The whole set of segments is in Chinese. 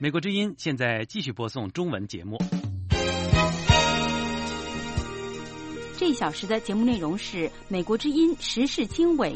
美国之音现在继续播送中文节目。 这一小时的节目内容是美国之音时事经纬。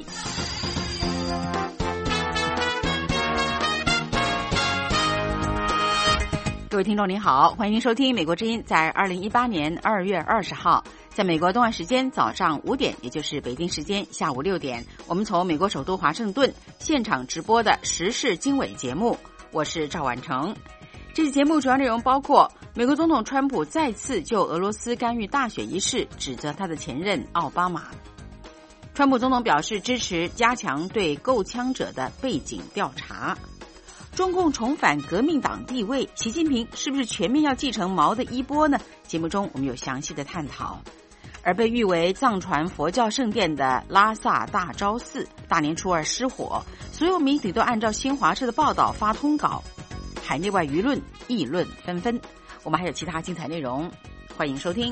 各位听众您好，欢迎收听美国之音在2018年2月20号在美国东岸时间早上5点，也就是北京时间下午6点，我们从美国首都华盛顿现场直播的时事经纬节目，我是赵婉成。这期节目主要内容包括美国总统川普再次就俄罗斯干预大选一事指责他的前任奥巴马。川普总统表示支持加强对购枪者的背景调查。中共重返革命党地位，习近平是不是全面要继承毛的衣钵呢？节目中我们有详细的探讨。而被誉为藏传佛教圣殿的拉萨大昭寺大年初二失火，所有媒体都按照新华社的报道发通稿，海内外舆论议论纷纷。我们还有其他精彩内容，欢迎收听。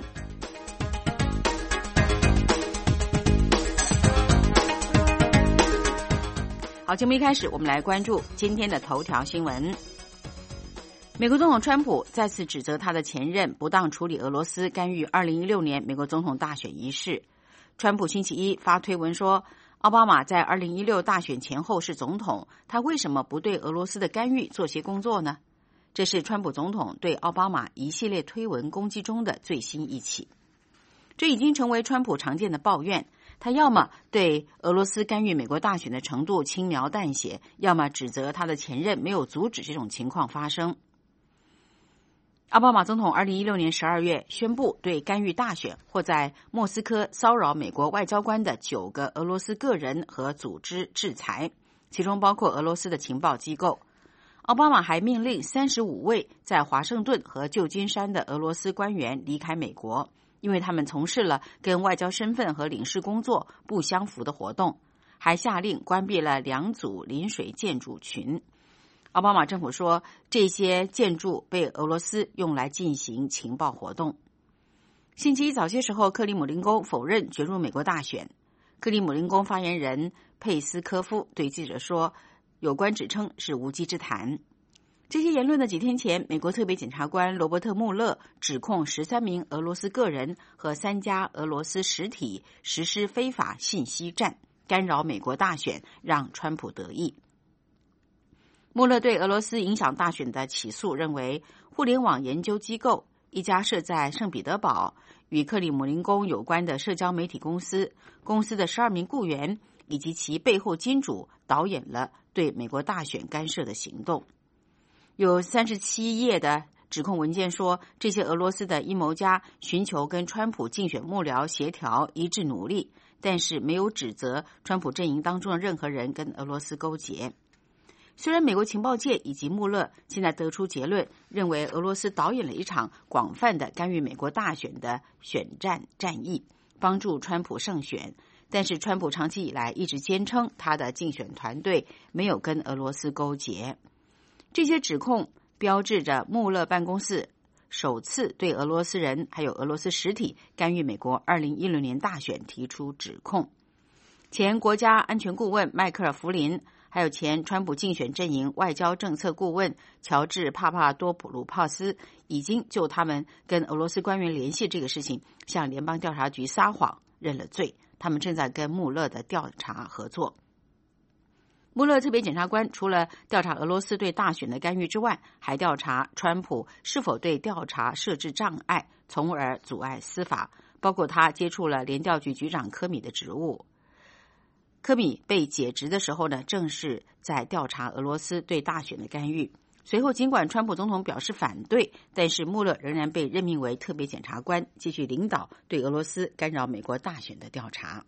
好，节目一开始，我们来关注今天的头条新闻。美国总统川普再次指责他的前任不当处理俄罗斯干预2016年美国总统大选一事。川普星期一发推文说，奥巴马在2016大选前后是总统，他为什么不对俄罗斯的干预做些工作呢？这是川普总统对奥巴马一系列推文攻击中的最新一起。这已经成为川普常见的抱怨，他要么对俄罗斯干预美国大选的程度轻描淡写，要么指责他的前任没有阻止这种情况发生。奥巴马总统2016年12月宣布对干预大选或在莫斯科骚扰美国外交官的9个俄罗斯个人和组织制裁，其中包括俄罗斯的情报机构。奥巴马还命令35位在华盛顿和旧金山的俄罗斯官员离开美国，因为他们从事了跟外交身份和领事工作不相符的活动，还下令关闭了2组临水建筑群。奥巴马政府说，这些建筑被俄罗斯用来进行情报活动。星期一早些时候，克里姆林宫否认卷入美国大选。克里姆林宫发言人佩斯科夫对记者说，有关指称是无稽之谈。这些言论的几天前，美国特别检察官罗伯特·穆勒指控13名俄罗斯个人和3家俄罗斯实体实施非法信息战，干扰美国大选，让川普得益。穆勒对俄罗斯影响大选的起诉认为，互联网研究机构一家设在圣彼得堡与克里姆林宫有关的社交媒体公司的12名雇员以及其背后金主导演了对美国大选干涉的行动。有37页的指控文件说，这些俄罗斯的阴谋家寻求跟川普竞选幕僚协调一致努力，但是没有指责川普阵营当中的任何人跟俄罗斯勾结。虽然美国情报界以及穆勒现在得出结论，认为俄罗斯导演了一场广泛的干预美国大选的选战战役，帮助川普胜选，但是川普长期以来一直坚称他的竞选团队没有跟俄罗斯勾结。这些指控标志着穆勒办公室首次对俄罗斯人还有俄罗斯实体干预美国2016年大选提出指控。前国家安全顾问迈克尔·弗林还有前川普竞选阵营外交政策顾问乔治·帕帕多普鲁帕斯已经就他们跟俄罗斯官员联系这个事情向联邦调查局撒谎认了罪，他们正在跟穆勒的调查合作。穆勒特别检察官除了调查俄罗斯对大选的干预之外，还调查川普是否对调查设置障碍，从而阻碍司法，包括他接触了联调局局长科米的职务。科米被解职的时候呢，正是在调查俄罗斯对大选的干预。随后尽管川普总统表示反对，但是穆勒仍然被任命为特别检察官，继续领导对俄罗斯干扰美国大选的调查。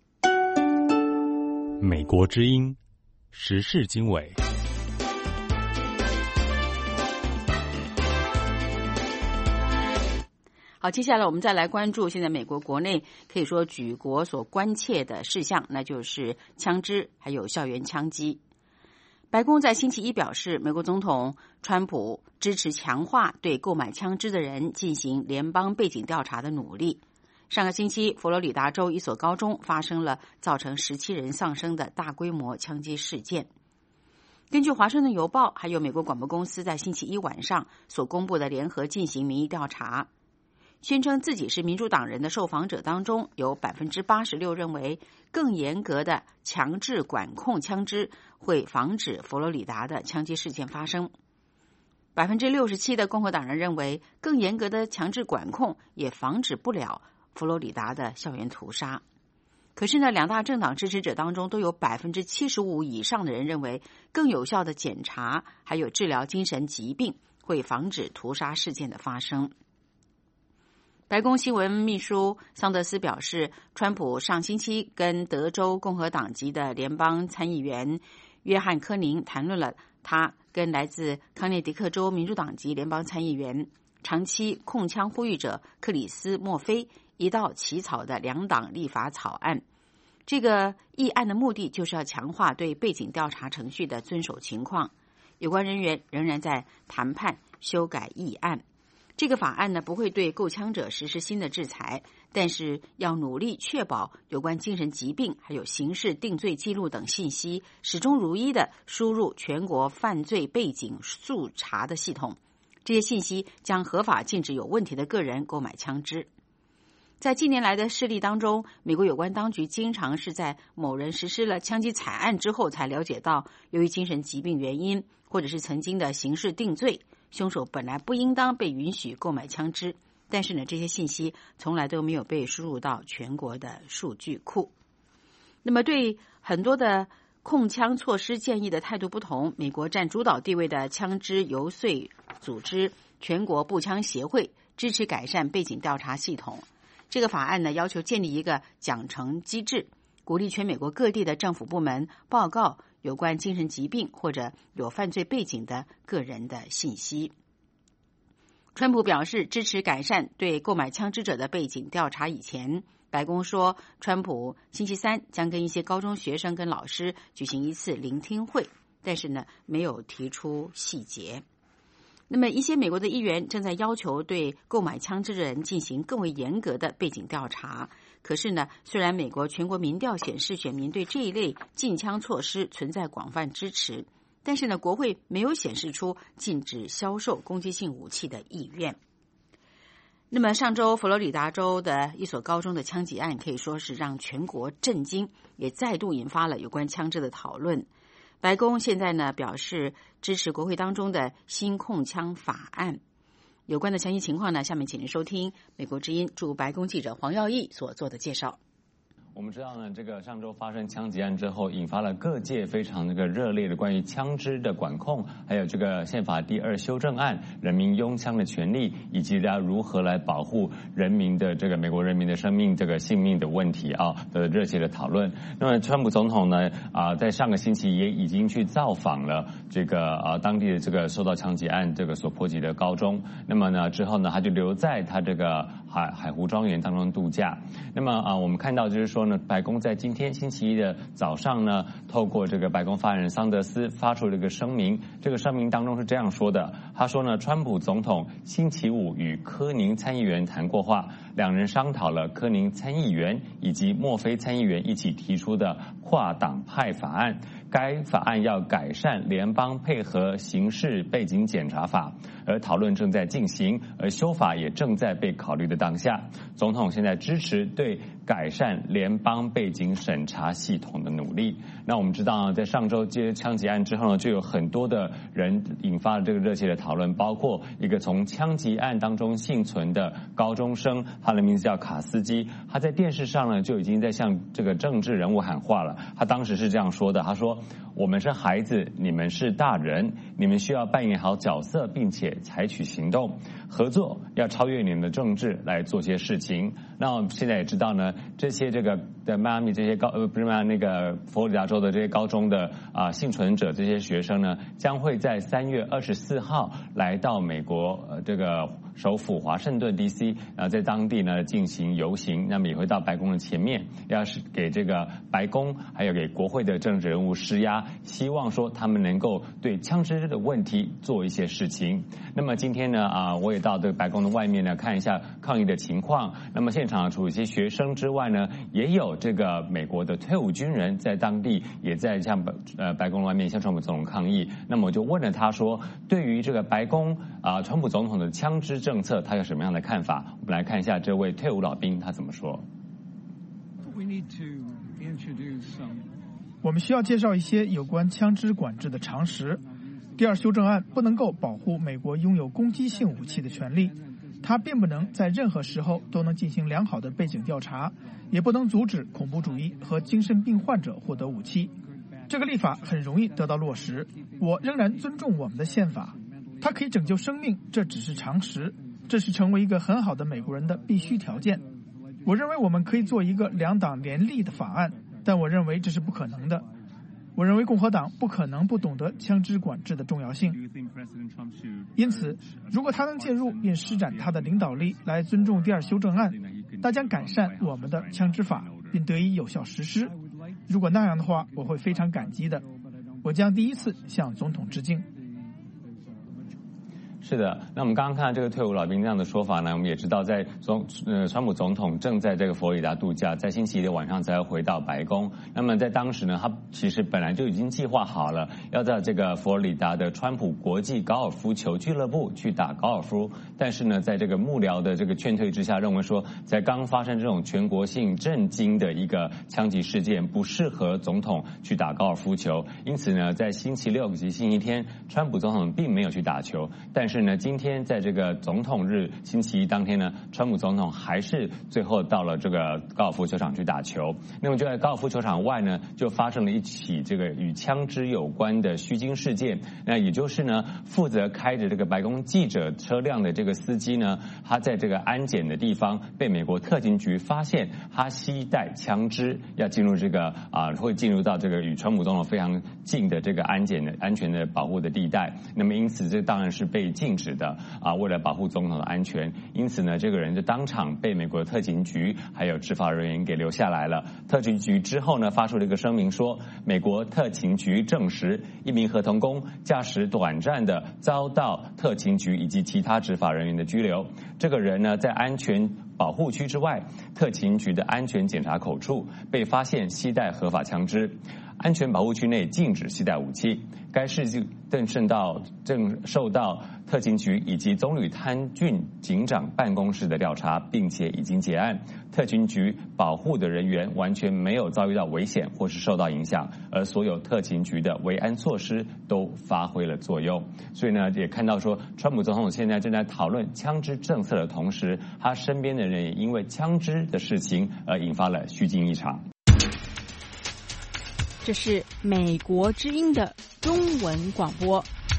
美国之音时事经纬。 好，接下来我们再来关注现在美国国内可以说举国所关切的事项，那就是枪支还有校园枪击。白宫在星期一表示，美国总统川普支持强化对购买枪支的人进行联邦背景调查的努力。上个星期，佛罗里达州一所高中发生了造成17人丧生的大规模枪击事件。 根据《华盛顿邮报》还有美国广播公司在星期一晚上所公布的联合进行民意调查，宣称自己是民主党人的受访者当中，有 86% 认为更严格的强制管控枪支会防止佛罗里达的枪击事件发生。67%的共和党人认为更严格的强制管控也防止不了佛罗里达的校园屠杀。可是呢，两大政党支持者当中都有 75% 以上的人认为更有效的检查还有治疗精神疾病会防止屠杀事件的发生。白宫新闻秘书桑德斯表示，川普上星期跟德州共和党籍的联邦参议员约翰·科宁谈论了他跟来自康涅狄克州民主党籍联邦参议员、长期控枪呼吁者克里斯·墨菲一道起草的两党立法草案。这个议案的目的就是要强化对背景调查程序的遵守情况。有关人员仍然在谈判修改议案。这个法案呢，不会对购枪者实施新的制裁，但是要努力确保有关精神疾病还有刑事定罪记录等信息始终如一的输入全国犯罪背景速查的系统。这些信息将合法禁止有问题的个人购买枪支。在近年来的事例当中，美国有关当局经常是在某人实施了枪击惨案之后才了解到，由于精神疾病原因或者是曾经的刑事定罪，凶手本来不应当被允许购买枪支，但是呢，这些信息从来都没有被输入到全国的数据库。那么对很多的控枪措施建议的态度不同，美国占主导地位的枪支游说组织全国步枪协会支持改善背景调查系统。这个法案呢，要求建立一个奖惩机制，鼓励全美国各地的政府部门报告有关精神疾病或者有犯罪背景的个人的信息。川普表示支持改善对购买枪支者的背景调查以前，白宫说川普星期三将跟一些高中学生跟老师举行一次聆听会，但是呢，没有提出细节。那么一些美国的议员正在要求对购买枪支的人进行更为严格的背景调查。可是呢，虽然美国全国民调显示选民对这一类禁枪措施存在广泛支持，但是呢，国会没有显示出禁止销售攻击性武器的意愿。那么上周佛罗里达州的一所高中的枪击案可以说是让全国震惊，也再度引发了有关枪支的讨论。白宫现在呢表示支持国会当中的新控枪法案。有关的详细情况呢，下面请您收听美国之音驻白宫记者黄耀义所做的介绍。 我们知道呢，这个上周发生枪击案之后，引发了各界非常热烈的关于枪支的管控，还有这个宪法第2修正案，人民拥枪的权利，以及大家如何来保护人民的这个美国人民的生命、这个性命的问题的热切的讨论。那么，川普总统呢在上个星期也已经去造访了这个当地的这个受到枪击案这个所波及的高中。那么呢之后呢，他就留在他这个海湖庄园当中度假。那么我们看到就是说呢，白宫在今天星期一的早上呢，透过这个白宫发言人桑德斯发出了一个声明。这个声明当中是这样说的，他说呢，川普总统星期五与柯宁参议员谈过话，两人商讨了柯宁参议员以及墨菲参议员一起提出的跨党派法案。该法案要改善联邦配合刑事背景检查法，而讨论正在进行，而修法也正在被考虑的当下。总统现在支持对改善联邦背景审查系统的努力。那我们知道在上周接枪击案之后呢，就有很多的人引发了这个热切的讨论，包括一个从枪击案当中幸存的高中生，他的名字叫卡斯基，他在电视上呢就已经在向这个政治人物喊话了。他当时是这样说的，他说，我们是孩子，你们是大人，你们需要扮演好角色，并且采取行动，合作要超越你们的政治来做些事情。那我们现在也知道呢，这些这个在迈阿密这些不是那个佛罗里达州的这些高中的幸存者这些学生呢，将会在3月24号来到美国这个首府华盛顿 DC， 在当地呢进行游行，那么也会到白宫的前面，要是给这个白宫还有给国会的政治人物施压，希望说他们能够对枪支的问题做一些事情。那么今天呢我也到这个白宫的外面呢看一下抗议的情况。那么现场除了一些学生之外呢，也有这个美国的退伍军人在当地也在向白宫外面向川普总统抗议。那么我就问了他说，对于这个白宫川普总统的枪支政策，他有什么样的看法？我们来看一下这位退伍老兵他怎么说。 我们需要介绍一些有关枪支管制的常识。第二修正案不能够保护美国拥有攻击性武器的权利，它并不能在任何时候都能进行良好的背景调查，也不能阻止恐怖主义和精神病患者获得武器。这个立法很容易得到落实。我仍然尊重我们的宪法，它可以拯救生命，这只是常识，这是成为一个很好的美国人的必须条件。我认为我们可以做一个两党联立的法案，但我认为这是不可能的。我认为共和党不可能不懂得枪支管制的重要性，因此如果他能介入并施展他的领导力来尊重第二修正案，他将改善我们的枪支法并得以有效实施。如果那样的话，我会非常感激的。我将第一次向总统致敬。 是的，那我们刚刚看到这个退伍老兵这样的说法呢，我们也知道在川普总统正在这个佛罗里达度假，在星期一的晚上才会回到白宫。那么在当时呢，他其实本来就已经计划好了，要在这个佛罗里达的川普国际高尔夫球俱乐部去打高尔夫。但是呢，在这个幕僚的这个劝退之下，认为说在刚发生这种全国性震惊的一个枪击事件，不适合总统去打高尔夫球。因此呢，在星期六及星期天，川普总统并没有去打球。但是呢，今天在这个总统日星期一当天呢，川普总统还是最后到了这个高尔夫球场去打球。那么就在高尔夫球场外呢，就发生了一起这个与枪支有关的虚惊事件。那也就是呢，负责开着这个白宫记者车辆的这个司机呢，他在这个安检的地方被美国特勤局发现他携带枪支，要进入这个会进入到这个与川普总统非常近的这个安检的安全的保护的地带。那么因此这当然是被禁止的为了保护总统的安全。因此呢，这个人就当场被美国特勤局还有执法人员给留下来了。特勤局之后呢，发出了一个声明说，美国特勤局证实一名合同工驾驶短暂的遭到特勤局以及其他执法人员的拘留。这个人呢，在安全保护区之外，特勤局的安全检查口处被发现携带合法枪支。安全保护区内禁止携带武器。该事件正受到特勤局以及棕榈滩郡警长办公室的调查，并且已经结案。特勤局保护的人员完全没有遭遇到危险或是受到影响，而所有特勤局的维安措施都发挥了作用。所以呢，也看到说，川普总统现在正在讨论枪支政策的同时，他身边的人也因为枪支的事情而引发了虚惊一场。 这是美国之音的中文广播。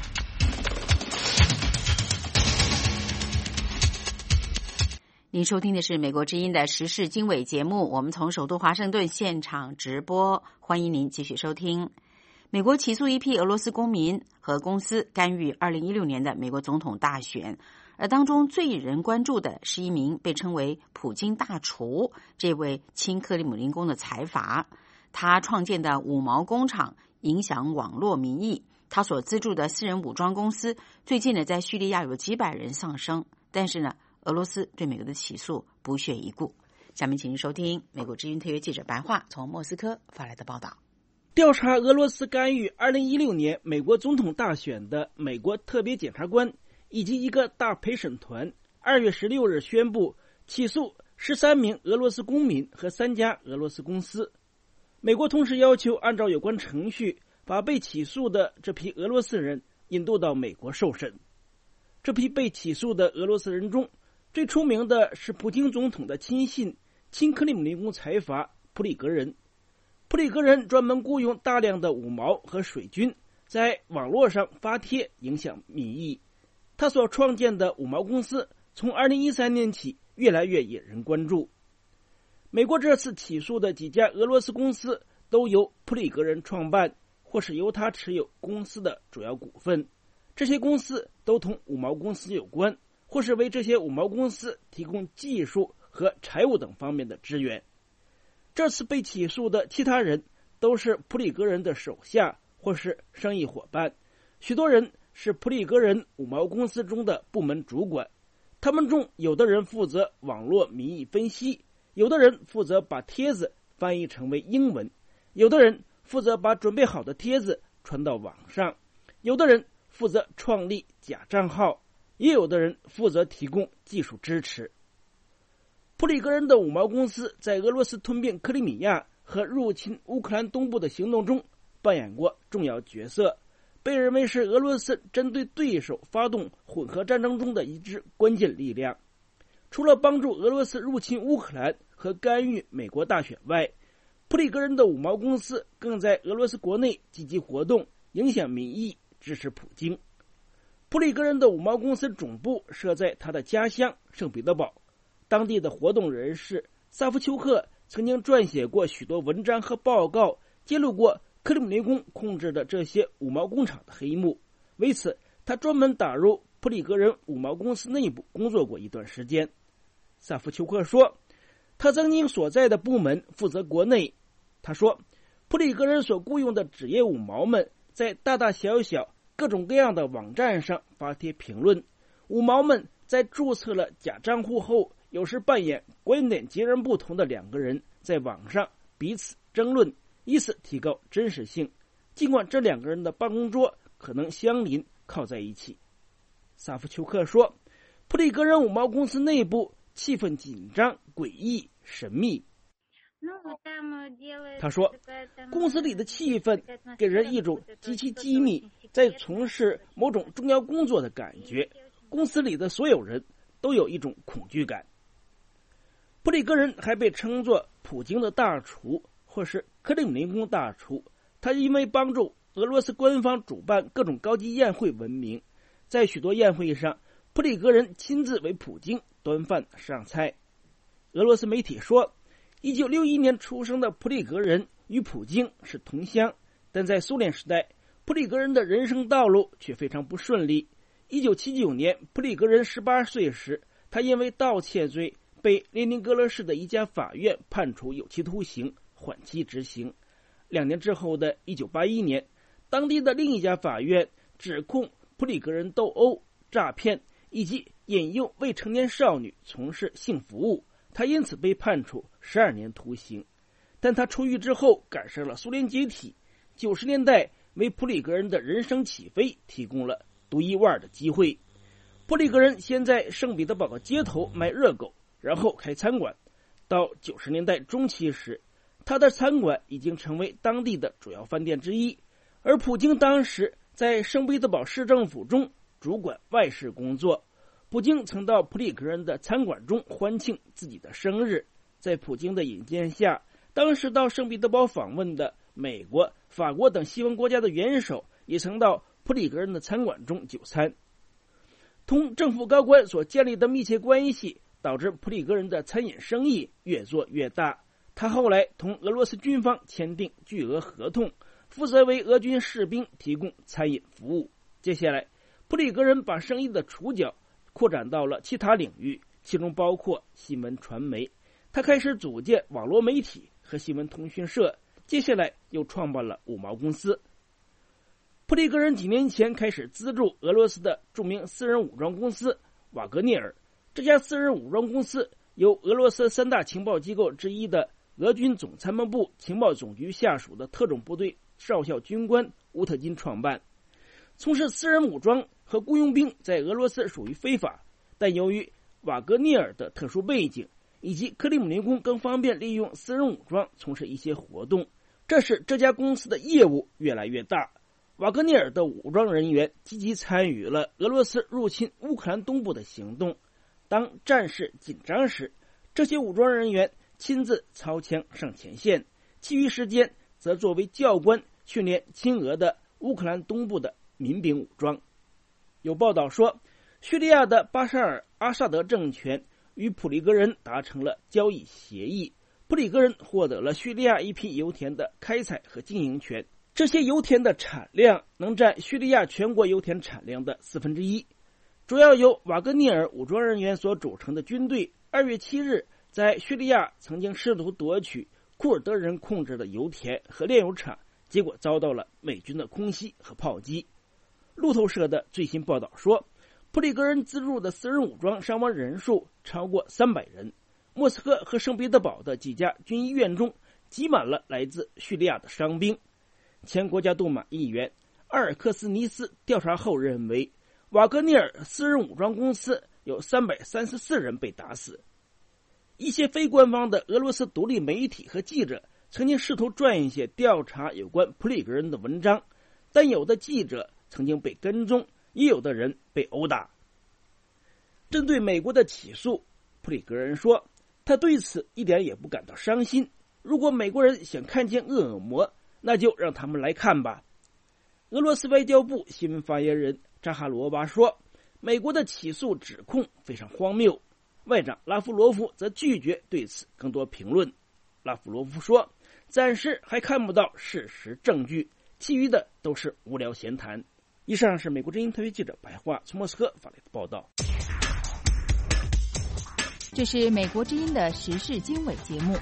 您收听的是美国之音的时事经纬节目，我们从首都华盛顿现场直播，欢迎您继续收听。美国起诉一批俄罗斯公民和公司干预2016年的美国总统大选，而当中最引人关注的是一名被称为普京大厨这位亲克里姆林宫的财阀。他创建的五毛工厂影响网络民意，他所资助的私人武装公司最近呢在叙利亚有几百人丧生，但是呢俄罗斯对美国的起诉不屑一顾。下面请您收听美国之音特约记者白桦从莫斯科发来的报道。 调查俄罗斯干预2016年美国总统大选的美国特别检察官以及一个大陪审团2月16日宣布起诉13名俄罗斯公民和3家俄罗斯公司。美国同时要求按照有关程序把被起诉的这批俄罗斯人引渡到美国受审。这批被起诉的俄罗斯人中，最出名的是普京总统的亲信亲克里姆林宫财阀普里格人。普里格人专门雇佣大量的五毛和水军在网络上发帖影响民意。他所创建的五毛公司从2013年起越来越引人关注。美国这次起诉的几家俄罗斯公司都由普里格人创办，或是由他持有公司的主要股份。这些公司都同五毛公司有关， 或是为这些五毛公司提供技术和财务等方面的支援。这次被起诉的其他人都是普里格人的手下或是生意伙伴，许多人是普里格人五毛公司中的部门主管，他们中有的人负责网络民意分析，有的人负责把帖子翻译成为英文，有的人负责把准备好的帖子传到网上，有的人负责创立假账号，也有的人负责提供技术支持。普里格人的五毛公司在俄罗斯吞并克里米亚和入侵乌克兰东部的行动中扮演过重要角色，被认为是俄罗斯针对对手发动混合战争中的一支关键力量。除了帮助俄罗斯入侵乌克兰和干预美国大选外，普里格人的五毛公司更在俄罗斯国内积极活动，影响民意，支持普京。普里格人的五毛公司总部设在他的家乡圣彼得堡，当地的活动人士萨夫丘克曾经撰写过许多文章和报告，揭露过克里姆林宫控制的这些五毛工厂的黑幕。为此，他专门打入普里格人五毛公司内部工作过一段时间。萨夫丘克说，他曾经所在的部门负责国内。他说，普里格人所雇佣的职业五毛们在大大小小各种各样的网站上发帖评论，五毛们在注册了假账户后，有时扮演观点截然不同的两个人在网上彼此争论，以此提高真实性，尽管这两个人的办公桌可能相邻靠在一起。萨夫丘克说，普里格人五毛公司内部气氛紧张、诡异、神秘。他说，公司里的气氛给人一种极其机密，在从事某种重要工作的感觉，公司里的所有人都有一种恐惧感。普里格人还被称作普京的大厨或是克里姆林宫大厨，他因为帮助俄罗斯官方主办各种高级宴会闻名，在许多宴会上，普里格人亲自为普京端饭上菜。俄罗斯媒体说，1961年出生的普里格人与普京是同乡，但在苏联时代，普里格人的人生道路却非常不顺利。1979年，普里格人18岁时，他因为盗窃罪被列宁格勒市的一家法院判处有期徒刑，缓期执行。2年之后的1981年，当地的另一家法院指控普里格人斗殴、诈骗以及引诱未成年少女从事性服务，他因此被判处12年徒刑。但他出狱之后赶上了苏联解体，90年代为普里格人的人生起飞提供了独一无二的机会。普里格人先在圣彼得堡的街头卖热狗，然后开餐馆。到90年代中期时，他的餐馆已经成为当地的主要饭店之一。而普京当时在圣彼得堡市政府中主管外事工作。普京曾到普里格人的餐馆中欢庆自己的生日。在普京的引荐下，当时到圣彼得堡访问的美国、法国等西方国家的元首也曾到普里格人的餐馆中就餐。同政府高官所建立的密切关系导致普里格人的餐饮生意越做越大。他后来同俄罗斯军方签订巨额合同，负责为俄军士兵提供餐饮服务。接下来，普里格人把生意的触角扩展到了其他领域，其中包括新闻传媒。他开始组建网络媒体和新闻通讯社，接下来又创办了五毛公司。普里格人几年前开始资助俄罗斯的著名私人武装公司瓦格涅尔。这家私人武装公司由俄罗斯3大情报机构之一的俄军总参谋部情报总局下属的特种部队少校军官乌特金创办。从事私人武装和雇佣兵在俄罗斯属于非法，但由于瓦格涅尔的特殊背景以及克里姆林宫更方便利用私人武装从事一些活动，这使这家公司的业务越来越大。瓦格涅尔的武装人员积极参与了俄罗斯入侵乌克兰东部的行动。当战事紧张时，这些武装人员亲自操枪上前线，其余时间则作为教官训练亲俄的乌克兰东部的民兵武装。有报道说，叙利亚的巴沙尔·阿萨德政权与普里格人达成了交易协议，普里格人获得了叙利亚一批油田的开采和经营权，这些油田的产量能占叙利亚全国油田产量的1/4。 主要由瓦格涅尔武装人员所组成的军队2月7日在叙利亚曾经试图夺取库尔德人控制的油田和炼油厂，结果遭到了美军的空袭和炮击。路透社的最新报道说，普里格人资助的私人武装伤亡人数超过300人。莫斯科和圣彼得堡的几家军医院中挤满了来自叙利亚的伤兵。前国家杜马议员阿尔克斯尼斯调查后认为，瓦格涅尔私人武装公司有334人被打死。一些非官方的俄罗斯独立媒体和记者曾经试图撰一些调查有关普里格人的文章，但有的记者曾经被跟踪，也有的人被殴打。针对美国的起诉，普里格人说，他对此一点也不感到伤心。如果美国人想看见恶魔，那就让他们来看吧。俄罗斯外交部新闻发言人扎哈罗娃说，美国的起诉指控非常荒谬。外长拉夫罗夫则拒绝对此更多评论。拉夫罗夫说，暂时还看不到事实证据，其余的都是无聊闲谈。以上是美国之音特约记者白桦从莫斯科发来的报道。 这是美国之音的时事经纬节目。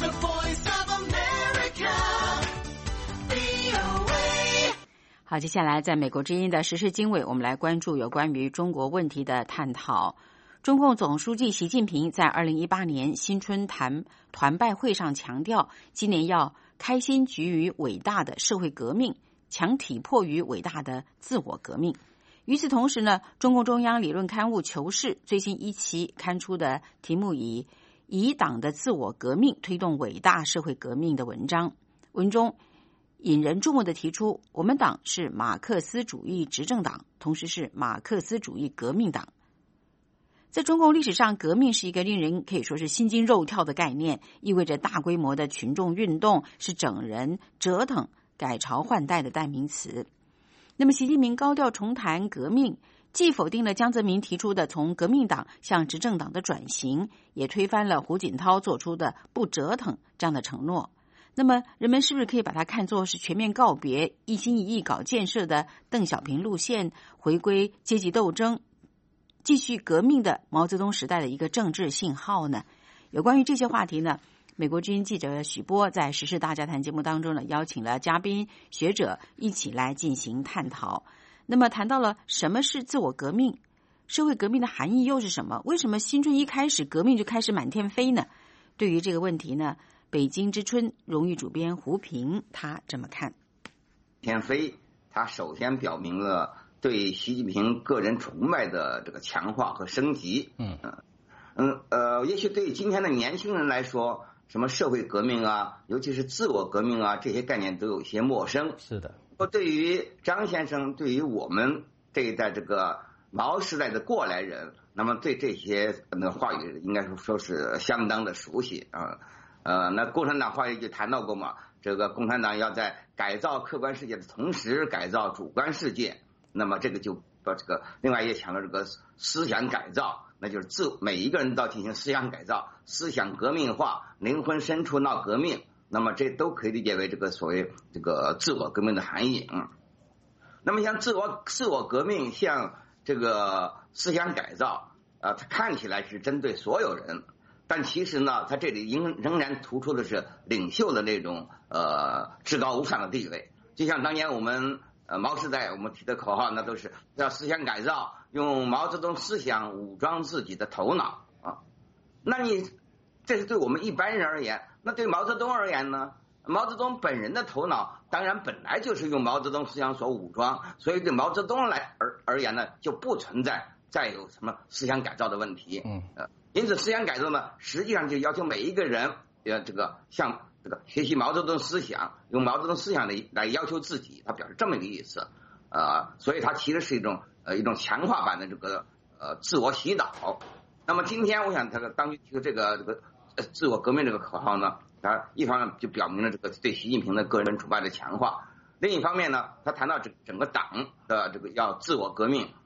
好，接下来在美国之音的时事经纬，我们来关注有关于中国问题的探讨。中共总书记习近平在2018年新春团拜会上强调，今年要开心局于伟大的社会革命，强体魄于伟大的自我革命。与此同时呢，中共中央理论刊物《求是》最新一期刊出的题目以党的自我革命推动伟大社会革命的文章，文中引人注目的提出，我们党是马克思主义执政党，同时是马克思主义革命党。在中共历史上，革命是一个令人可以说是心惊肉跳的概念，意味着大规模的群众运动，是整人、折腾、改朝换代的代名词。那么习近平高调重谈革命，既否定了江泽民提出的从革命党向执政党的转型，也推翻了胡锦涛做出的不折腾这样的承诺。那么人们是不是可以把它看作是全面告别一心一意搞建设的邓小平路线，回归阶级斗争，继续革命的毛泽东时代的一个政治信号呢？有关于这些话题呢，美国之音记者许波在时事大家谈节目当中呢，邀请了嘉宾学者一起来进行探讨。那么谈到了什么是自我革命，社会革命的含义又是什么？为什么新春一开始革命就开始满天飞呢？对于这个问题呢，北京之春荣誉主编胡平他这么看。 天飞，他首先表明了对习近平个人崇拜的这个强化和升级。也许对今天的年轻人来说，什么社会革命啊，尤其是自我革命啊，这些概念都有些陌生。 是的。 对于张先生，对于我们这一代这个毛时代的过来人，那么对这些话语应该说是相当的熟悉啊。那共产党话语就谈到过嘛，这个共产党要在改造客观世界的同时改造主观世界，那么这个就把这个另外也强调这个思想改造，那就是每一个人都要进行思想改造，思想革命化，灵魂深处闹革命，那么这都可以理解为这个所谓这个自我革命的含义。那么像自我革命，像这个思想改造它看起来是针对所有人，但其实呢，它这里仍然突出的是领袖的那种至高无上的地位。就像当年我们毛时代我们提的口号，那都是要思想改造，用毛泽东思想武装自己的头脑啊。那你这是对我们一般人而言，那对毛泽东而言呢？毛泽东本人的头脑当然本来就是用毛泽东思想所武装，所以对毛泽东而言呢，就不存在再有什么思想改造的问题。因此思想改造呢，实际上就要求每一个人这个像这个学习毛泽东思想，用毛泽东思想来要求自己，他表示这么一个意思。所以它其实是一种强化版的这个自我洗脑。那么今天我想这个当局提出这个自我革命这个口号呢，它一方面就表明了这个对习近平的个人崇拜的强化，另一方面呢，他谈到整个党的这个要自我革命。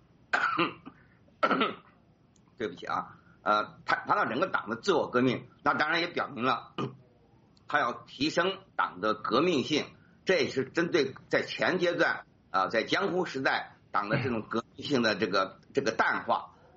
对不起啊。谈到整个党的自我革命，那当然也表明了他要提升党的革命性，这也是针对在前阶段在江湖时代党的这种革命性的这个淡化。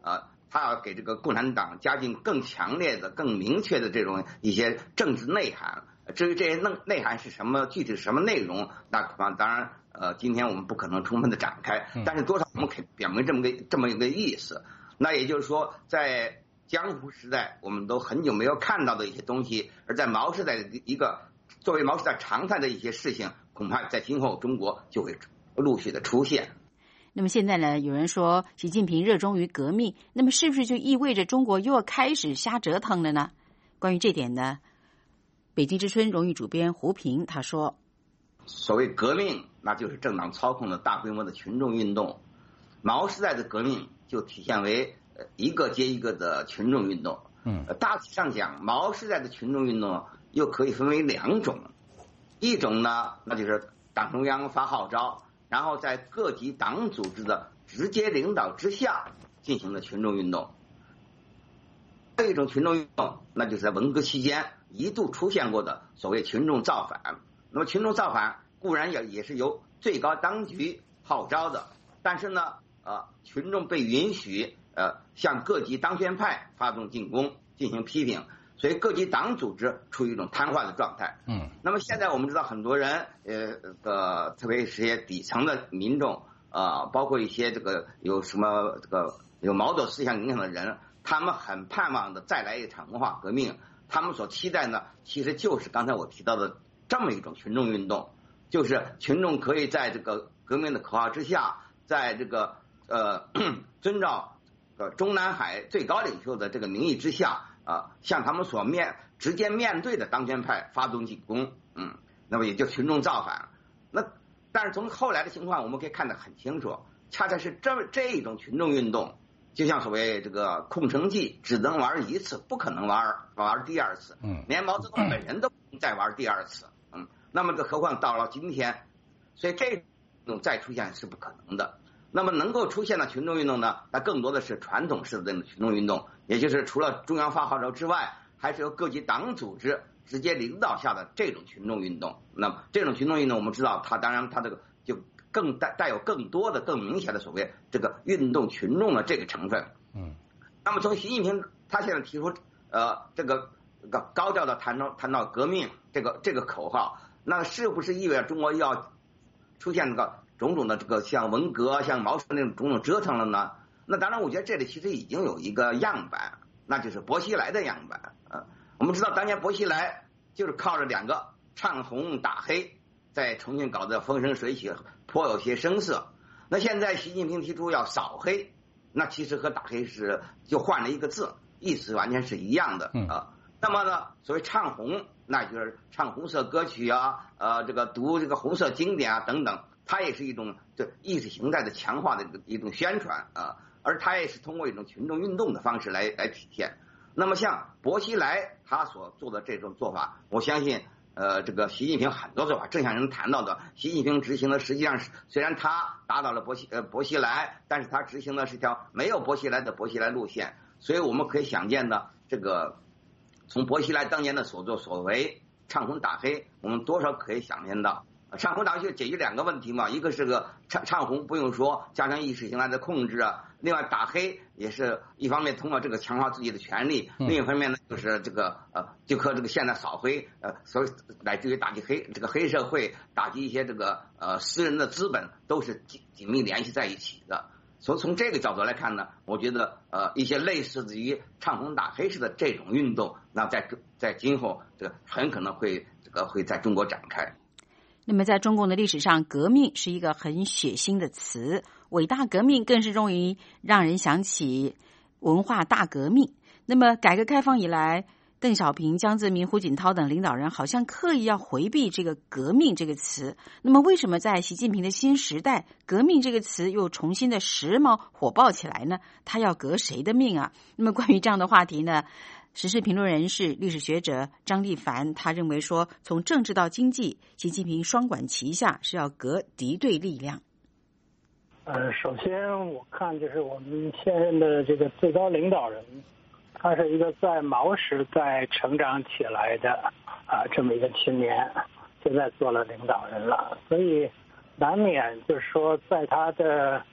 他要给这个共产党加进更强烈的、更明确的这种一些政治内涵。至于这些内涵是什么，具体什么内容，那当然今天我们不可能充分的展开，但是多少我们可以表明这么一个意思。那也就是说，在江湖时代我们都很久没有看到的一些东西，而在毛时代的一个作为毛时代常态的一些事情，恐怕在今后中国就会陆续的出现。 那么现在呢，有人说习近平热衷于革命，那么是不是就意味着中国又要开始瞎折腾了呢？关于这点呢，北京之春荣誉主编胡平他说， 所谓革命，那就是政党操控的大规模的群众运动。毛时代的革命就体现为一个接一个的群众运动。大体上讲，毛时代的群众运动又可以分为两种，一种呢，那就是党中央发号召，然后在各级党组织的直接领导之下进行的群众运动。这一种群众运动，那就是在文革期间一度出现过的所谓群众造反。那么群众造反固然也是由最高当局号召的，但是呢，群众被允许向各级当选派发动进攻，进行批评，所以各级党组织处于一种瘫痪的状态。那么现在我们知道很多人特别是一些底层的民众包括一些有什么有毛泽东思想影响的人，他们很盼望的再来一场文化革命。他们所期待呢，其实就是刚才我提到的这么一种群众运动，就是群众可以在这个革命的口号之下，在这个遵照中南海最高领袖的这个名义之下向他们直接面对的当权派发动进攻。那么也就群众造反。但是从后来的情况我们可以看得很清楚，恰恰是这一种群众运动，就像所谓这个空城计，只能玩一次，不可能玩第二次。连毛泽东本人都不能再玩第二次。那么何况到了今天，所以这种再出现是不可能的。那么能够出现的群众运动呢，它更多的是传统式的这种群众运动，也就是除了中央发号召之外，还是由各级党组织直接领导下的这种群众运动。那么这种群众运动我们知道，它当然它这个就更带有更多的更明显的所谓这个运动群众的这个成分。那么从习近平他现在提出这个高调的谈到革命这个口号，那是不是意味着中国要出现种种的像文革像毛时代那种种种折腾了呢？那当然我觉得这里其实已经有一个样板，那就是薄熙来的样板。我们知道当年薄熙来就是靠着两个唱红打黑在重庆搞得风生水起，颇有些声色。那现在习近平提出要扫黑，那其实和打黑就换了一个字，意思完全是一样的。那么呢，所谓唱红，那就是唱红色歌曲读这个红色经典等等，它也是一种意识形态的强化的一种宣传而它也是通过一种群众运动的方式来体现。那么像薄熙来他所做的这种做法，我相信这个习近平很多做法，正像人谈到的，习近平执行的实际上是虽然他打倒了薄熙来，但是他执行的是一条没有薄熙来的薄熙来路线。所以我们可以想见的，这个从薄熙来当年的所作所为，唱红打黑，我们多少可以想见到。唱红打黑就解决两个问题嘛，一个是唱红不用说，加强意识形态的控制另外打黑也是一方面通过这个强化自己的权利，另一方面呢就是就和这个现在扫黑所以乃至于打击这个黑社会，打击一些私人的资本，都是紧密联系在一起的。所以从这个角度来看呢，我觉得一些类似于唱红打黑式的这种运动，那在今后很可能会在中国展开。 那么在中共的历史上，革命是一个很血腥的词，伟大革命更是容易让人想起文化大革命。那么改革开放以来，邓小平、江泽民、胡锦涛等领导人好像刻意要回避这个革命这个词。那么为什么在习近平的新时代，革命这个词又重新的时髦火爆起来呢？他要革谁的命啊？那么关于这样的话题呢，时事评论人士、历史学者张立凡他认为说，从政治到经济，习近平双管齐下是要革敌对力量。 首先我看就是我们现任的这个最高领导人，他是一个在毛时代成长起来的这么一个青年，现在做了领导人了，所以难免就是说在他的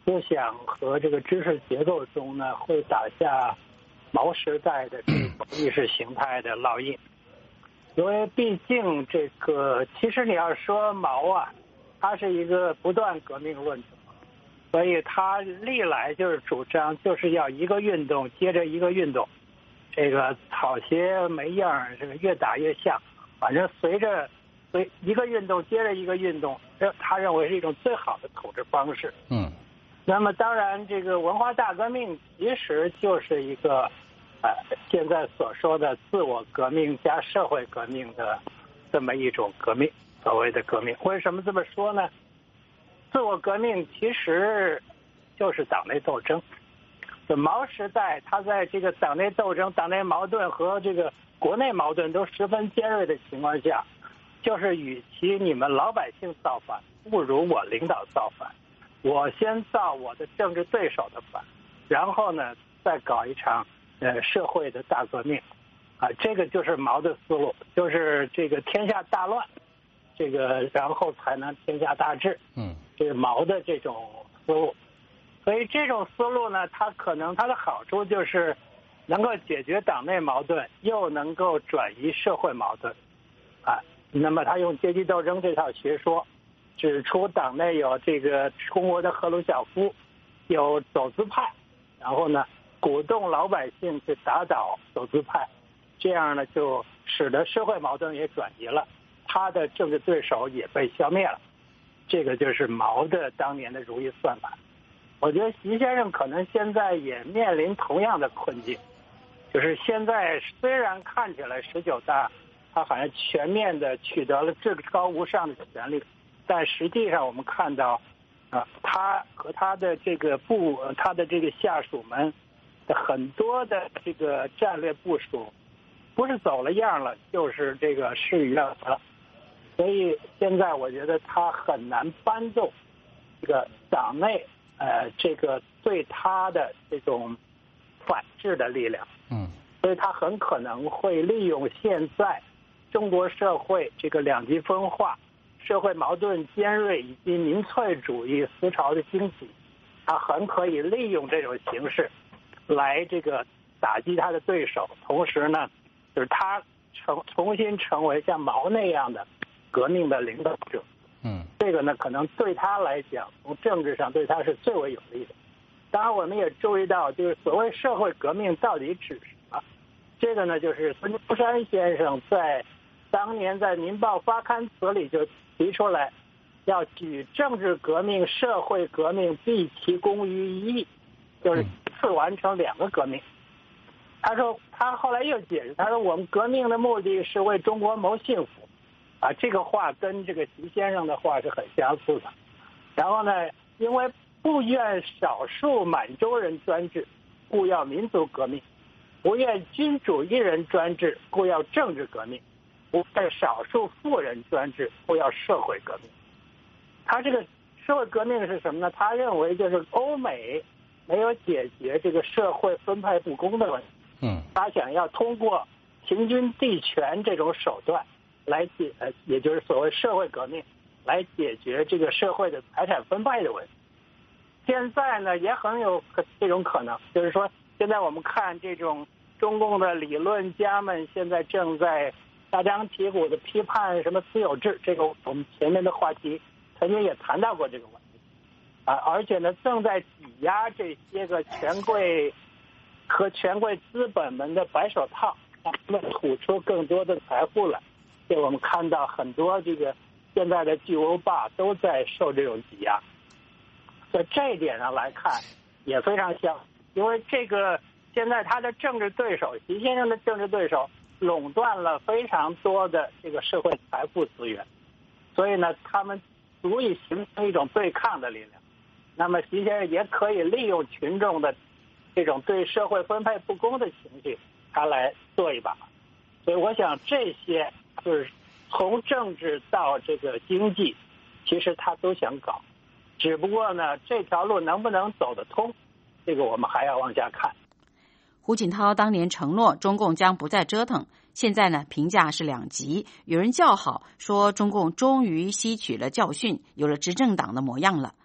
思想和这个知识结构中呢，会打下毛时代的这种意识形态的烙印。因为毕竟这个，其实你要说毛啊，他是一个不断革命论者，所以他历来就是主张就是要一个运动接着一个运动，这个草鞋没样，这个越打越像，反正随一个运动接着一个运动，他认为是一种最好的统治方式。那么当然，这个文化大革命其实就是一个现在所说的自我革命加社会革命的这么一种革命，所谓的革命。为什么这么说呢？自我革命其实就是党内斗争。毛时代，他在这个党内斗争、党内矛盾和这个国内矛盾都十分尖锐的情况下，就是与其你们老百姓造反，不如我领导造反。我先造我的政治对手的反，然后呢再搞一场社会的大革命，这个就是毛的思路，就是这个天下大乱，这个然后才能天下大治。这是毛的这种思路。所以这种思路呢，它可能它的好处就是能够解决党内矛盾，又能够转移社会矛盾。那么他用阶级斗争这套学说，指出党内有这个中国的赫鲁晓夫，有走资派，然后呢鼓动老百姓去打倒走资派，这样呢就使得社会矛盾也转移了，他的政治对手也被消灭了。这个就是毛的当年的如意算盘。我觉得习先生可能现在也面临同样的困境，就是现在虽然看起来19大他好像全面的取得了至高无上的权利，但实际上我们看到他和他的这个他的这个下属们的很多的这个战略部署不是走了样了，就是这个事与愿违了。所以现在我觉得他很难搬动这个党内这个对他的这种反制的力量。所以他很可能会利用现在中国社会这个两极分化、社会矛盾尖锐以及民粹主义思潮的兴起，他很可以利用这种形式来这个打击他的对手，同时呢，就是他重新成为像毛那样的革命的领导者。这个呢，可能对他来讲，从政治上对他是最为有利的。当然，我们也注意到，就是所谓社会革命到底指什么？这个呢，就是孙中山先生在当年在《民报》发刊词里就提出来，要举政治革命、社会革命毕其功于一役，就是一次完成两个革命。他说，他后来又解释，他说我们革命的目的是为中国谋幸福。这个话跟这个习先生的话是很相似的。然后呢，因为不愿少数满洲人专制，故要民族革命；不愿君主一人专制，故要政治革命；不愿少数富人专制，故要社会革命。他这个社会革命是什么呢？他认为就是欧美没有解决这个社会分配不公的问题。他想要通过平均地权这种手段来也就是所谓社会革命，来解决这个社会的财产分配的问题。现在呢，也很有这种可能，就是说，现在我们看这种中共的理论家们现在正在大张旗鼓的批判什么私有制，这个我们前面的话题曾经也谈到过这个问题而且呢，正在挤压这些个权贵和权贵资本们的白手套，让他们吐出更多的财富来。这我们看到很多这个现在的巨无霸都在受这种挤压，在这一点上来看也非常像，因为这个现在他的政治对手，习先生的政治对手垄断了非常多的这个社会财富资源，所以呢，他们足以形成一种对抗的力量。那么习先生也可以利用群众的这种对社会分配不公的情绪，他来做一把。所以我想这些就是从政治到这个经济，其实他都想搞，只不过呢，这条路能不能走得通，这个我们还要往下看。 胡锦涛当年承诺中共将不再折腾，现在呢评价是两极，有人叫好，说中共终于吸取了教训，有了执政党的模样了。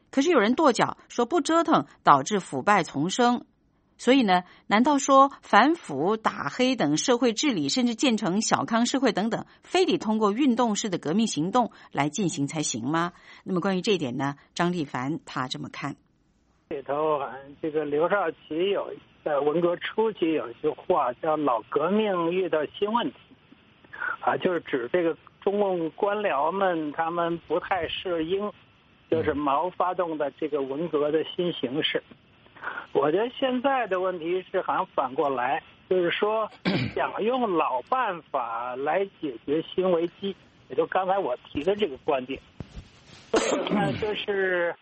可是有人跺脚说不折腾导致腐败丛生，所以呢，难道说反腐、打黑等社会治理，甚至建成小康社会等等，非得通过运动式的革命行动来进行才行吗？那么关于这一点呢，张立凡他这么看。 里头这个刘少奇在文革初期有一句话叫老革命遇到新问题，就是指这个中共官僚们他们不太适应就是毛发动的这个文革的新形势。我觉得现在的问题是好像反过来，就是说想用老办法来解决新危机，也就刚才我提的这个观点。所以呢，就是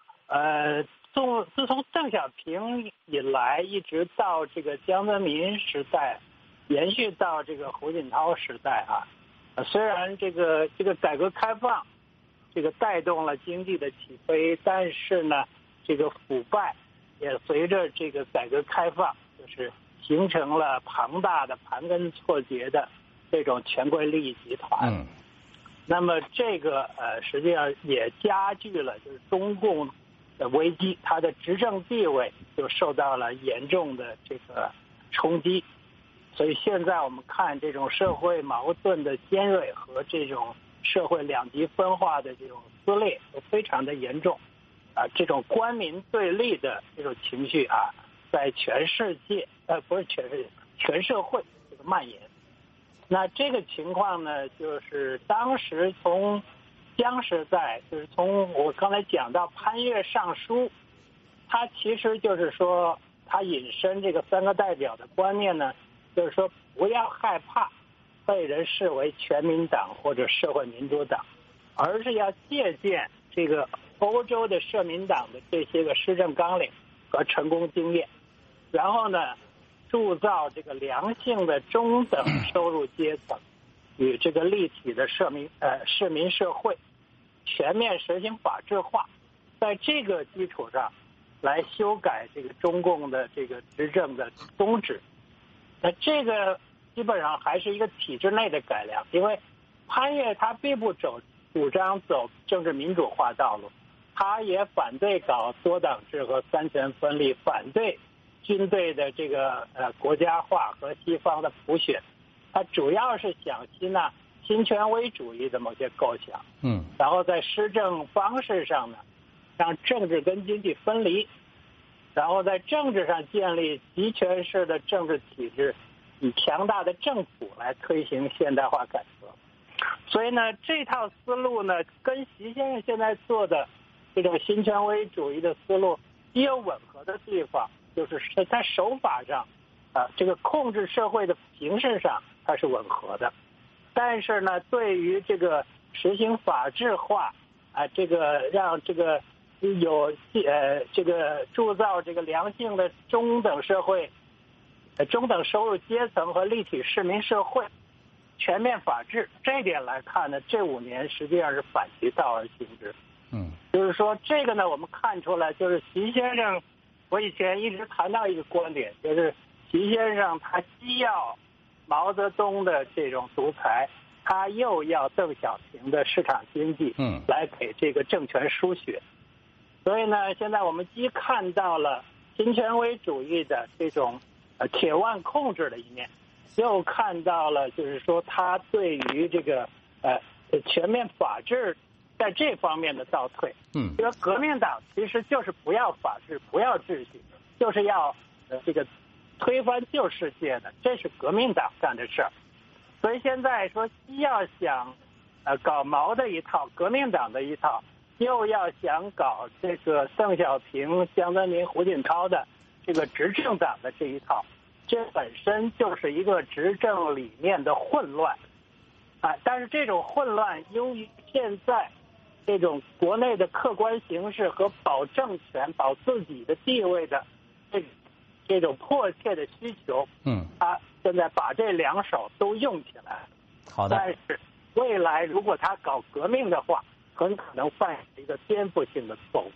自从邓小平以来，一直到这个江泽民时代，延续到这个胡锦涛时代虽然这个改革开放这个带动了经济的起飞，但是呢，这个腐败也随着这个改革开放，就是形成了庞大的盘根错节的这种权贵利益集团。那么这个实际上也加剧了就是中共的危机，它的执政地位就受到了严重的这个冲击。所以现在我们看这种社会矛盾的尖锐和这种社会两极分化的这种撕裂都非常的严重这种官民对立的这种情绪在全世界不是全世界，全社会这个蔓延。那这个情况呢，就是当时从江时代，就是从我刚才讲到潘岳上书，他其实就是说他引申这个三个代表的观念呢，就是说不要害怕被人视为全民党或者社会民主党，而是要借鉴这个欧洲的社民党的这些个施政纲领和成功经验，然后呢铸造这个良性的中等收入阶层与这个立体的市民社会，全面实行法治化，在这个基础上来修改这个中共的这个执政的宗旨。那这个基本上还是一个体制内的改良，因为潘岳他并不主张走政治民主化道路，他也反对搞多党制和三权分立，反对军队的这个国家化和西方的普选，他主要是想吸纳新权威主义的某些构想，然后在施政方式上呢，让政治跟经济分离，然后在政治上建立集权式的政治体制，以强大的政府来推行现代化改革。所以呢，这套思路呢，跟习先生现在做的这种新权威主义的思路也有吻合的地方，就是在手法上这个控制社会的形式上它是吻合的，但是呢，对于这个实行法治化这个让这个有这个铸造这个良性的中等社会、中等收入阶层和立体市民社会，全面法治，这一点来看呢，这5年实际上是反其道而行之。就是说这个呢，我们看出来，就是习先生，我以前一直谈到一个观点，就是习先生他既要毛泽东的这种独裁，他又要邓小平的市场经济，来给这个政权输血。所以呢，现在我们既看到了新权威主义的这种铁腕控制的一面，又看到了就是说他对于这个全面法治在这方面的倒退。这个革命党其实就是不要法治，不要秩序，就是要这个推翻旧世界的，这是革命党干的事儿。所以现在说既要想搞毛的一套，革命党的一套，又要想搞这个邓小平、江泽民、胡锦涛的这个执政党的这一套，这本身就是一个执政理念的混乱但是这种混乱由于现在这种国内的客观形势和保政权、保自己的地位的这种迫切的需求，他现在把这两手都用起来。 好的。 但是未来如果他搞革命的话，很可能犯一个颠覆性的错误。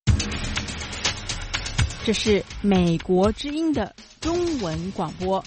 这是美国之音的中文广播。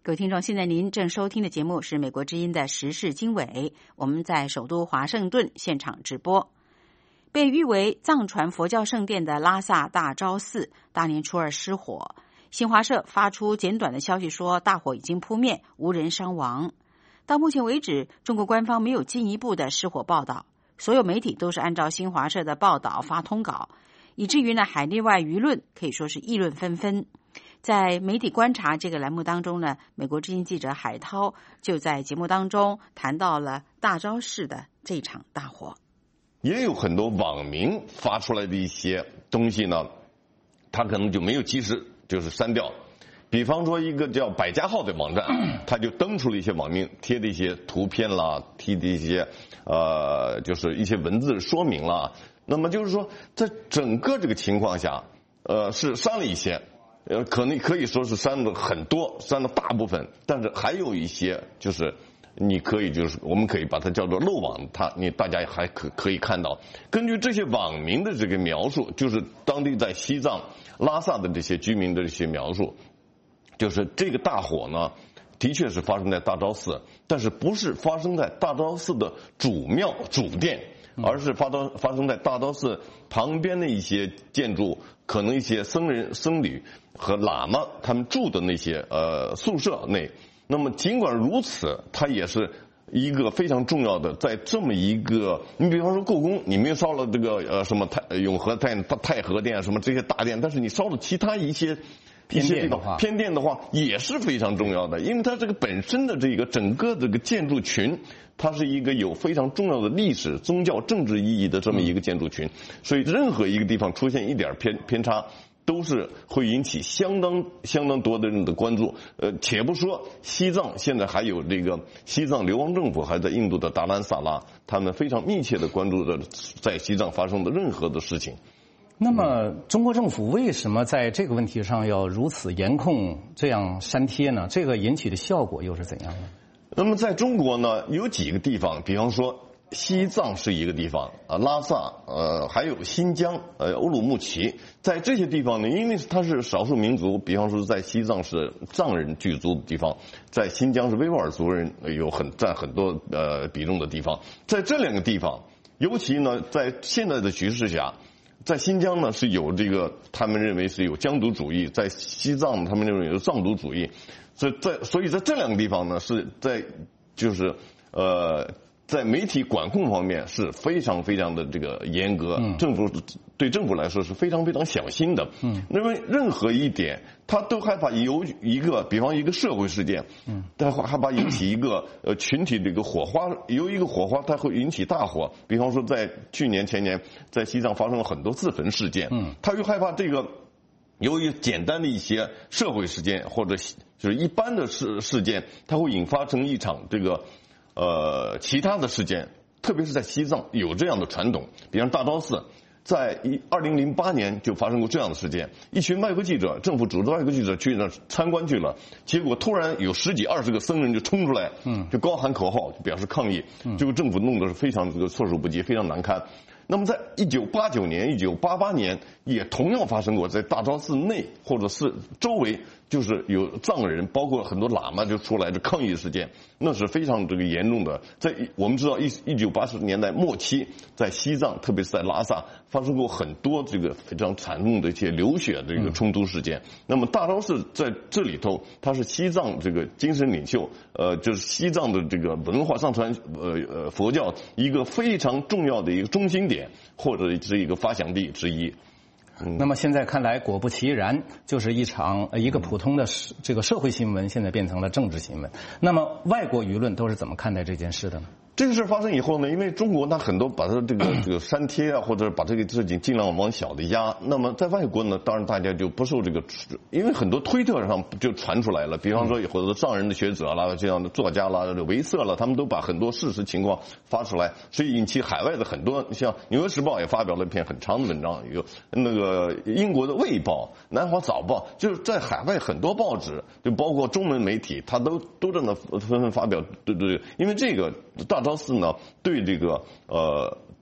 各位听众，现在您正收听的节目是美国之音的时事经纬，我们在首都华盛顿现场直播。被誉为藏传佛教圣殿的拉萨大昭寺大年初二失火，新华社发出简短的消息说大火已经扑灭，无人伤亡。到目前为止，中国官方没有进一步的失火报道，所有媒体都是按照新华社的报道发通稿，以至于呢海内外舆论可以说是议论纷纷。在媒体观察这个栏目当中呢，美国之音记者海涛就在节目当中谈到了大昭寺的这场大火。 也有很多网民发出来的一些东西呢，他可能就没有及时就是删掉。比方说一个叫百家号的网站，他就登出了一些网民贴的一些图片啦，贴的一些就是一些文字说明啦。那么就是说，在整个这个情况下，是删了一些。可以说是删了很多，删了大部分，但是还有一些就是你可以就是我们可以把它叫做漏网，大家还可以看到，根据这些网民的这个描述，就是当地在西藏拉萨的这些居民的这些描述，就是这个大火呢，的确是发生在大昭寺，但是不是发生在大昭寺的主庙主殿，而是发生在大昭寺旁边的一些建筑，可能一些僧人、僧侣和喇嘛他们住的那些宿舍内。那么尽管如此，它也是一个非常重要的，在这么一个，你比方说故宫，你没有烧了这个什么永和太和殿什么这些大殿，但是你烧了其他一些地方偏殿的话也是非常重要的，因为它这个本身的这个整个这个建筑群，它是一个有非常重要的历史、宗教、政治意义的这么一个建筑群，所以任何一个地方出现一点偏差，都是会引起相当多的人的关注。且不说西藏现在还有这个西藏流亡政府还在印度的达兰萨拉，他们非常密切的关注着在西藏发生的任何的事情。 那么中国政府为什么在这个问题上要如此严控这样删帖呢？这个引起的效果又是怎样的？ 那么在中国呢，有几个地方，比方说西藏是一个地方拉萨还有新疆乌鲁木齐，在这些地方呢，因为它是少数民族，比方说在西藏是藏人居住的地方，在新疆是维吾尔族人占很多比重的地方，在这两个地方，尤其呢在现在的局势下，在新疆呢是有这个他们认为是有疆独主义，在西藏他们认为有藏独主义，所以在这两个地方呢是在就是在媒体管控方面是非常的这个严格，对政府来说是非常小心的。因为任何一点他都害怕有一个，比方一个社会事件，他害怕引起一个群体的一个火花，有一个火花它会引起大火。比方说在去年前年在西藏发生了很多自焚事件，他又害怕这个由于简单的一些社会事件或者就是一般的事件，它会引发成一场这个其他的事件，特别是在西藏有这样的传统，比方大昭寺，在2008年就发生过这样的事件，一群外国记者，政府组织外国记者去那参观去了，结果突然有10几20个僧人就冲出来，就高喊口号，就表示抗议，结果政府弄得是非常这个措手不及，非常难堪。那么在1989年、1988年也同样发生过，在大昭寺内或者是周围，就是有藏人，包括很多喇嘛就出来的抗议事件，那是非常这个严重的。在我们知道1980年代末期，在西藏，特别是在拉萨，发生过很多这个非常惨重的一些流血的一个冲突事件。那么大昭寺在这里头，它是西藏这个精神领袖，就是西藏的这个文化上传佛教一个非常重要的一个中心点，或者是一个发祥地之一。 那么现在看来，果不其然，就是一个普通的这个社会新闻，现在变成了政治新闻。那么外国舆论都是怎么看待这件事的呢？ 这个事发生以后呢，因为中国它很多把它这个删帖啊，或者把这个事情尽量往小的压。那么在外国呢，当然大家就不受这个，因为很多推特上就传出来了，比方说有很多藏人的学者啦、这样的作家啦、维瑟啦，他们都把很多事实情况发出来，所以引起海外的很多，像《纽约时报》也发表了一篇很长的文章，有那个英国的《卫报》、《南华早报》，就是在海外很多报纸，就包括中文媒体，他都在那纷纷发表，对，因为这个大昭寺呢，对这个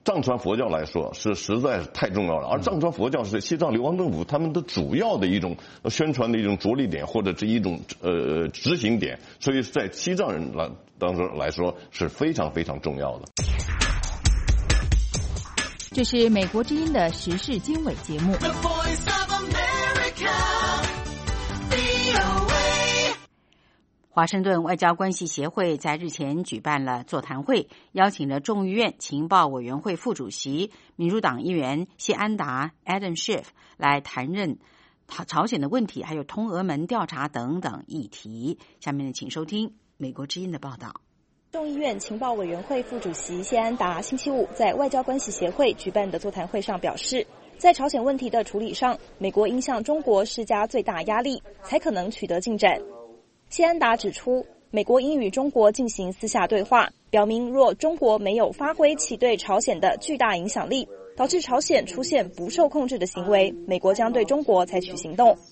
藏传佛教来说是实在是太重要了，而藏传佛教是西藏流亡政府他们的主要的一种宣传的一种着力点，或者是一种执行点，所以在西藏人当中来说是非常非常重要的。 这是美国之音的时事经纬节目。 华盛顿外交关系协会在日前举办了座谈会，邀请了众议院情报委员会副主席、民主党议员谢安达 Adam Schiff 来谈论朝鲜的问题，还有通俄门调查等等议题。下面请收听美国之音的报道。 众议院情报委员会副主席谢安达星期五在外交关系协会举办的座谈会上表示，在朝鲜问题的处理上，美国应向中国施加最大压力，才可能取得进展。谢安达指出，美国应与中国进行私下对话，表明若中国没有发挥其对朝鲜的巨大影响力，导致朝鲜出现不受控制的行为，美国将对中国采取行动。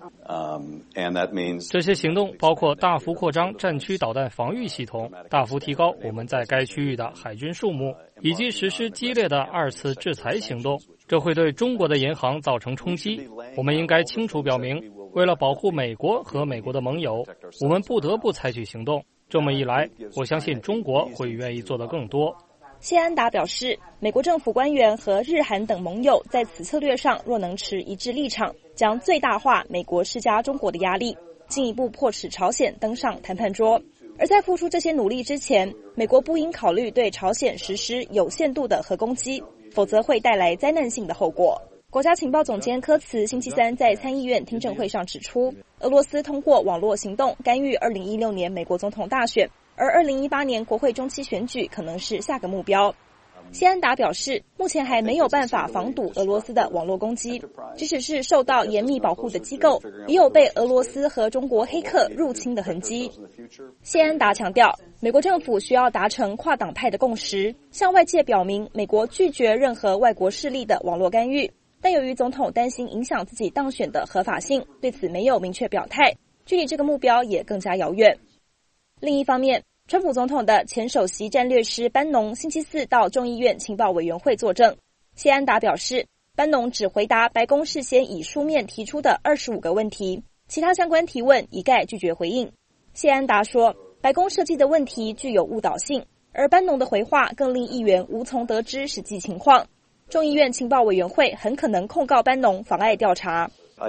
这些行动包括大幅扩张战区导弹防御系统，大幅提高我们在该区域的海军数目，以及实施激烈的2次制裁行动。这会对中国的银行造成冲击。我们应该清楚表明，为了保护美国和美国的盟友，我们不得不采取行动。这么一来，我相信中国会愿意做得更多。 谢安达表示，美国政府官员和日韩等盟友在此策略上若能持一致立场，将最大化美国施加中国的压力，进一步迫使朝鲜登上谈判桌。而在付出这些努力之前，美国不应考虑对朝鲜实施有限度的核攻击，否则会带来灾难性的后果。国家情报总监科茨星期三在参议院听证会上指出，俄罗斯通过网络行动干预2016年美国总统大选，而2018年国会中期选举可能是下个目标。谢安达表示，目前还没有办法防堵俄罗斯的网络攻击，即使是受到严密保护的机构，也有被俄罗斯和中国黑客入侵的痕迹。谢安达强调，美国政府需要达成跨党派的共识，向外界表明美国拒绝任何外国势力的网络干预。但由于总统担心影响自己当选的合法性，对此没有明确表态，距离这个目标也更加遥远。另一方面，川普总统的前首席战略师班农星期四到众议院情报委员会作证。谢安达表示，班农只回答白宫事先以书面提出的25个问题，其他相关提问一概拒绝回应。谢安达说，白宫设计的问题具有误导性，而班农的回话更令议员无从得知实际情况。众议院情报委员会很可能控告班农妨碍调查。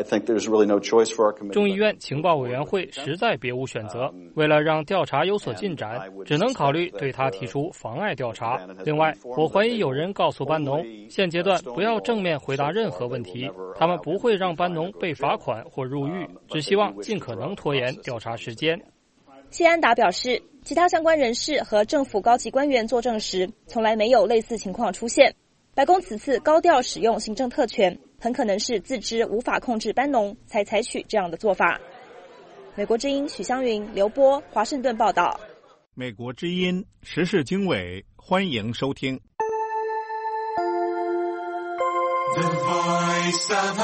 众议院情报委员会实在别无选择，为了让调查有所进展，只能考虑对他提出妨碍调查。另外，我怀疑有人告诉班农，现阶段不要正面回答任何问题，他们不会让班农被罚款或入狱，只希望尽可能拖延调查时间。 谢安达表示，其他相关人士和政府高级官员作证时，从来没有类似情况出现。白宫此次高调使用行政特权，很可能是自知无法控制班农才采取这样的做法。美国之音许湘云、刘波，华盛顿报道。 美国之音时事经纬，欢迎收听。The Voice of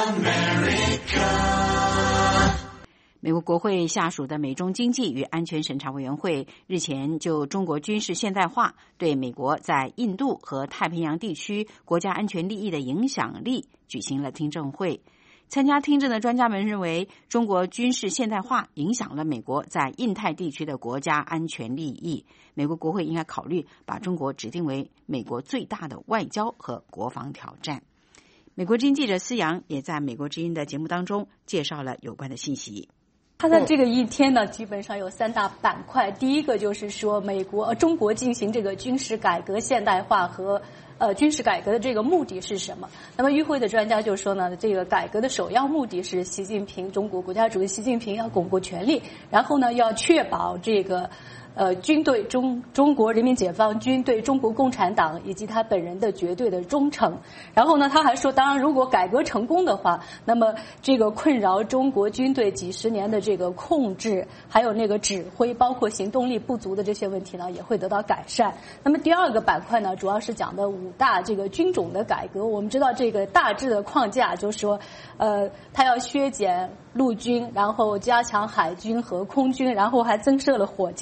America。美国国会下属的美中经济与安全审查委员会日前就中国军事现代化对美国在印度和太平洋地区国家安全利益的影响力举行了听证会。参加听证的专家们认为，中国军事现代化影响了美国在印太地区的国家安全利益。美国国会应该考虑把中国指定为美国最大的外交和国防挑战。美国之音记者思阳也在美国之音的节目当中介绍了有关的信息。 它的这个一天呢，基本上有3大板块。第一个就是说，中国进行这个军事改革现代化和军事改革的这个目的是什么？那么与会的专家就说呢，这个改革的首要目的是中国国家主席习近平要巩固权力，然后呢要确保这个军队中国人民解放军对中国共产党以及他本人的绝对的忠诚。然后呢，他还说，当然如果改革成功的话，那么这个困扰中国军队几十年的这个控制，还有那个指挥，包括行动力不足的这些问题呢，也会得到改善。那么第二个板块呢，主要是讲的5大这个军种的改革。我们知道这个大致的框架就是说，他要削减陆军，然后加强海军和空军，然后还增设了火箭军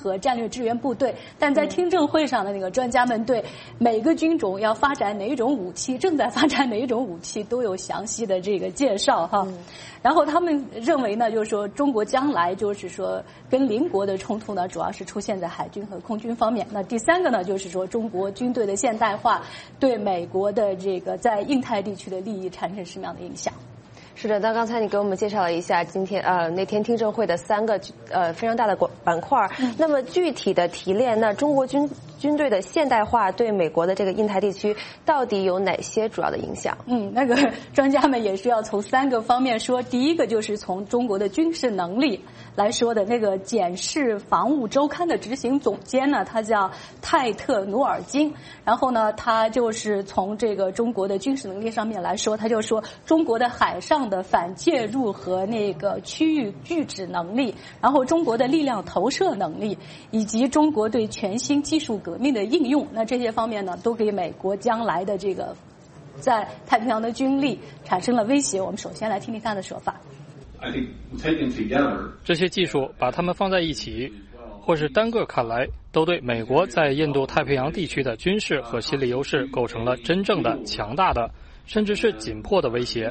和战略支援部队。但在听证会上的那个专家们对每个军种要发展哪一种武器，正在发展哪一种武器都有详细的这个介绍哈。然后他们认为呢，就是说中国将来就是说跟邻国的冲突呢，主要是出现在海军和空军方面。那第三个呢，就是说中国军队的现代化对美国的这个在印太地区的利益产生什么样的影响？ 是的，那刚才你给我们介绍了一下今天那天听证会的3个非常大的板块。那么具体的提炼，那中国军队的现代化对美国的这个印太地区到底有哪些主要的影响？ 那个专家们也是要从3个方面说。第一个就是从中国的军事能力来说的。那个检视防务周刊的执行总监呢，他叫泰特努尔金。然后呢，他就是从这个中国的军事能力上面来说，他就说中国的海上的反介入和那个区域拒止能力，然后中国的力量投射能力，以及中国对全新技术革命的应用，那这些方面呢，都给美国将来的这个在太平洋的军力产生了威胁。我们首先来听听他的说法。 这些技术把它们放在一起，或是单个看来，都对美国在印度太平洋地区的军事和心理优势构成了真正的强大的，甚至是紧迫的威胁。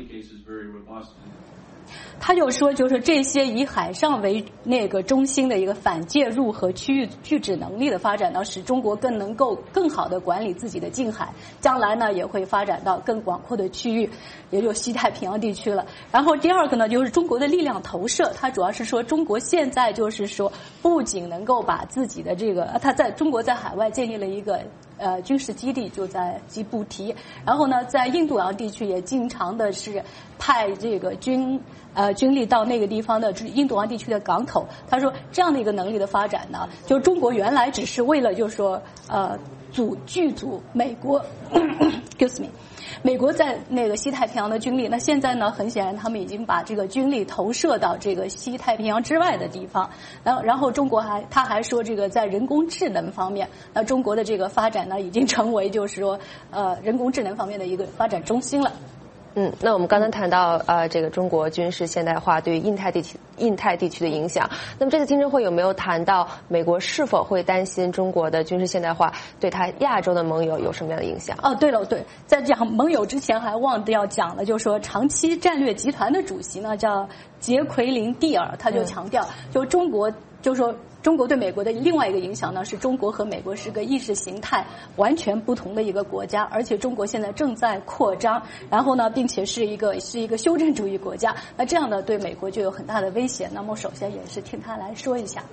他就说，就是这些以海上为那个中心的一个反介入和区域拒止能力的发展呢，使中国更能够更好的管理自己的近海，将来呢也会发展到更广阔的区域，也就是西太平洋地区了。然后第二个呢，就是中国的力量投射，它主要是说中国现在就是说不仅能够把自己的这个，它在中国在海外建立了一个军事基地，就在吉布提，然后呢在印度洋地区也经常的是派这个军力到那个地方的印度洋地区的港口。他说这样的一个能力的发展呢，就中国原来只是为了就是说剧组美国excuse me，美国在那个西太平洋的军力，那现在呢很显然他们已经把这个军力投射到这个西太平洋之外的地方。然后中国他还说这个在人工智能方面，那中国的这个发展呢已经成为就是说人工智能方面的一个发展中心了。 那我们刚才谈到这个中国军事现代化对印太地区的影响。那么这次听证会有没有谈到美国是否会担心中国的军事现代化对他亚洲的盟友有什么样的影响？ 对了，在讲盟友之前还忘掉讲了，就是说长期战略集团的主席呢叫杰奎琳·蒂尔，他就强调，就中国就是说中国对美国的另外一个影响呢，是中国和美国是个意识形态完全不同的一个国家，而且中国现在正在扩张，然后呢，并且是一个修正主义国家，那这样呢，对美国就有很大的威胁。那么，首先也是听他来说一下。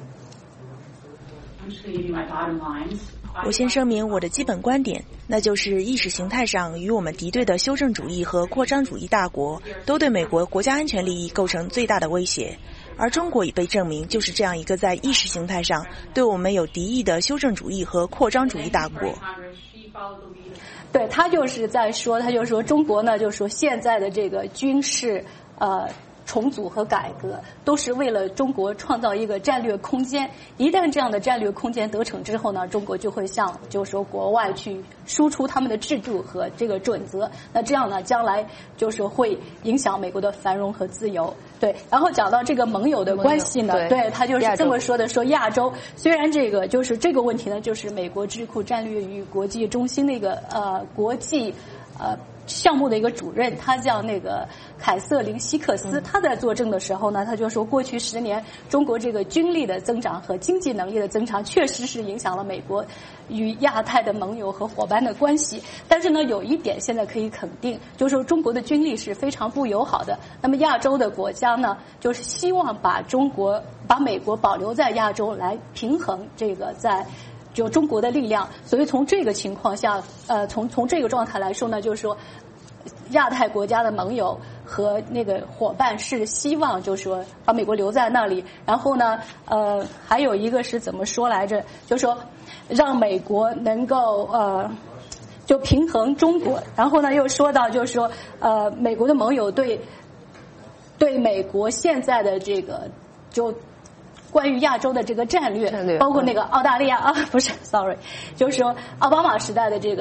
我先声明我的基本观点，那就是意识形态上与我们敌对的修正主义和扩张主义大国都对美国国家安全利益构成最大的威胁，而中国已被证明就是这样一个在意识形态上对我们有敌意的修正主义和扩张主义大国。 对，他就是在说，他就说中国呢，就是说现在的这个军事重组和改革都是为了中国创造一个战略空间，一旦这样的战略空间得逞之后呢，中国就会向就是说国外去输出他们的制度和这个准则，那这样呢将来就是会影响美国的繁荣和自由。对，然后讲到这个盟友的关系呢，对，他就是这么说的，说亚洲虽然这个就是这个问题呢，就是美国智库战略与国际中心的一个国际项目的一个主任，他叫那个凯瑟琳·希克斯，他在作证的时候呢，他就说过去10年中国这个军力的增长和经济能力的增长确实是影响了美国与亚太的盟友和伙伴的关系，但是呢有一点现在可以肯定，就是说中国的军力是非常不友好的，那么亚洲的国家呢就是希望把美国保留在亚洲来平衡这个就中国的力量，所以从这个情况下，从这个状态来说呢，就是说，亚太国家的盟友和那个伙伴是希望就是说把美国留在那里，然后呢，还有一个是怎么说来着？就是说让美国能够就平衡中国，然后呢又说到就是说美国的盟友对美国现在的这个就。关于亚洲的这个战略包括那个澳大利亚不是 sorry， 就是说奥巴马时代的这个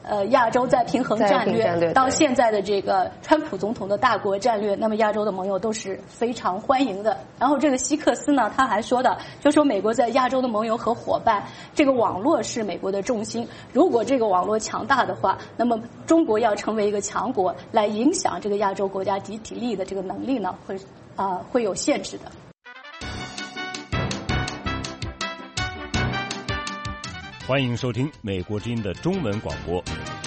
亚洲再平衡战略，到现在的这个川普总统的大国战略，那么亚洲的盟友都是非常欢迎的。然后这个希克斯呢，他还说的，就说美国在亚洲的盟友和伙伴，这个网络是美国的重心。如果这个网络强大的话，那么中国要成为一个强国，来影响这个亚洲国家集体利益的这个能力呢，会有限制的。 欢迎收听美国之音的中文广播。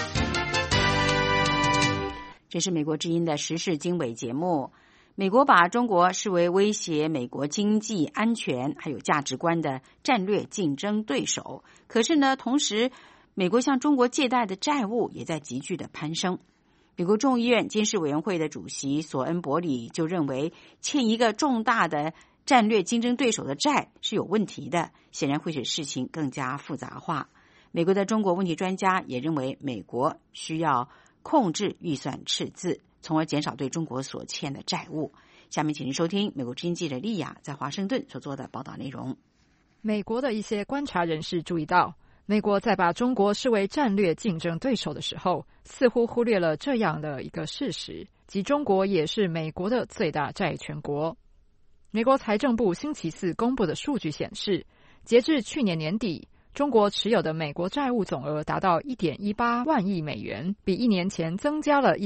这是美国之音的时事经纬节目。美国把中国视为威胁美国经济安全还有价值观的战略竞争对手。可是呢，同时美国向中国借贷的债务也在急剧的攀升。美国众议院监事委员会的主席索恩伯里就认为，欠一个重大的战略竞争对手的债是有问题的，显然会使事情更加复杂化。美国的中国问题专家也认为，美国需要控制预算赤字，从而减少对中国所欠的债务。下面请您收听美国之音记者莉亚在华盛顿所做的报道内容。 美国的一些观察人士注意到，美国在把中国视为战略竞争对手的时候，似乎忽略了这样的一个事实，即中国也是美国的最大债权国。美国财政部星期四公布的数据显示，截至去年年底，中国持有的美国债务总额达到 1.18 万亿美元，比1年前增加了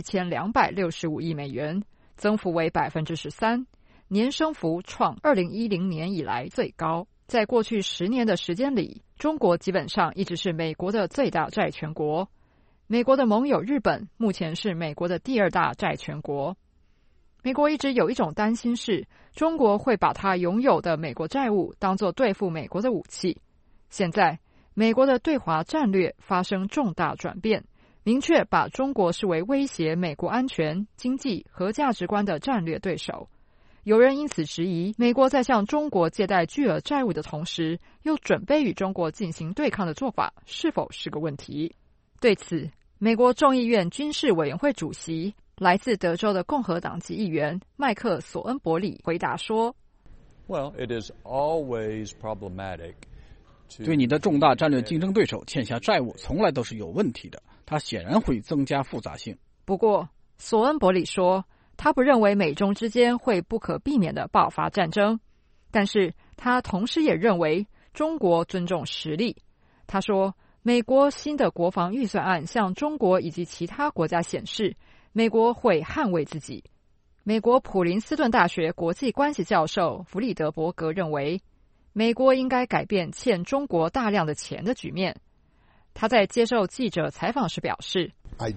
1265亿美元，增幅为 13%， 年升幅创2010年以来最高。在过去10年的时间里，中国基本上一直是美国的最大债权国。美国的盟友日本目前是美国的第2大债权国。美国一直有一种担心是，中国会把它拥有的美国债务当作对付美国的武器。现在，美国的对华战略发生重大转变，明确把中国视为威胁美国安全、经济和价值观的战略对手。有人因此质疑，美国在向中国借贷巨额债务的同时，又准备与中国进行对抗的做法是否是个问题。对此，美国众议院军事委员会主席来自德州的共和党籍议员麦克·索恩伯里回答说： Well, it is always problematic. 对你的重大战略竞争对手欠下债务从来都是有问题的，它显然会增加复杂性。 不过，索恩伯里说，他不认为美中之间会不可避免地爆发战争，但是他同时也认为中国尊重实力。他说，美国新的国防预算案向中国以及其他国家显示，美国会捍卫自己。美国普林斯顿大学国际关系教授弗里德伯格认为，美国应该改变欠中国大量的钱的局面。他在接受记者采访时表示，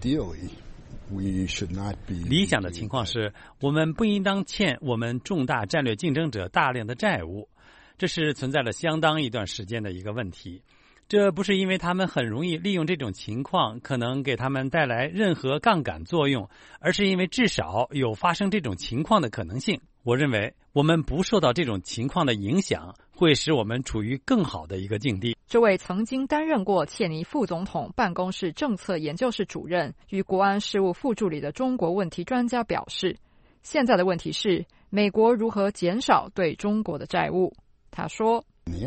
理想的情况是，我们不应当欠我们重大战略竞争者大量的债务，这是存在了相当一段时间的一个问题。这不是因为他们很容易利用这种情况可能给他们带来任何杠杆作用，而是因为至少有发生这种情况的可能性。我认为我们不受到这种情况的影响，会使我们处于更好的一个境地。 这位曾经担任过切尼副总统办公室政策研究室主任与国安事务副助理的中国问题专家表示，现在的问题是美国如何减少对中国的债务。他说，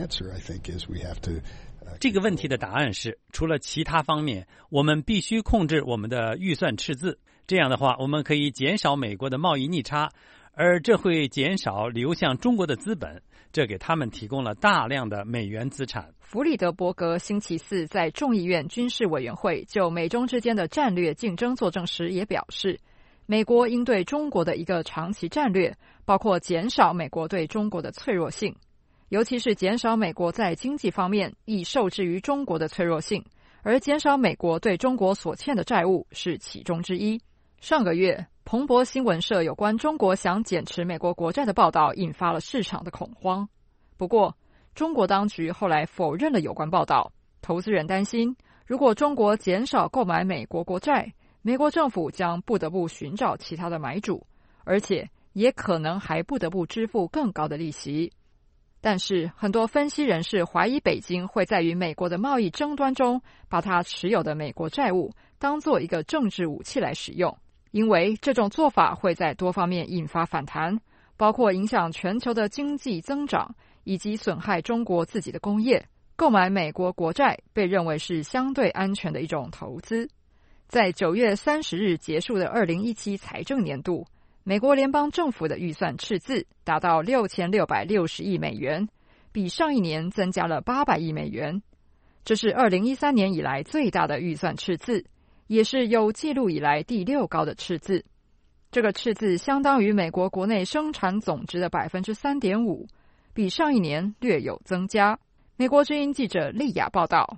这个问题的答案是，除了其他方面，我们必须控制我们的预算赤字。这样的话，我们可以减少美国的贸易逆差，而这会减少流向中国的资本，这给他们提供了大量的美元资产。 弗里德伯格星期四在众议院军事委员会就美中之间的战略竞争作证时也表示，美国应对中国的一个长期战略，包括减少美国对中国的脆弱性，尤其是减少美国在经济方面易受制于中国的脆弱性，而减少美国对中国所欠的债务是其中之一。上个月，彭博新闻社有关中国想减持美国国债的报道引发了市场的恐慌。不过，中国当局后来否认了有关报道。投资人担心，如果中国减少购买美国国债，美国政府将不得不寻找其他的买主，而且也可能还不得不支付更高的利息。但是，很多分析人士怀疑北京会在与美国的贸易争端中，把它持有的美国债务当作一个政治武器来使用，因为这种做法会在多方面引发反弹，包括影响全球的经济增长，以及损害中国自己的工业。购买美国国债被认为是相对安全的一种投资。 在9月30日结束的2017财政年度，美国联邦政府的预算赤字达到6660亿美元，比上一年增加了800亿美元。这是2013年以来最大的预算赤字，也是有记录以来第6高的赤字。这个赤字相当于美国国内生产总值的 3.5%， 比上一年略有增加。美国之音记者丽雅报道。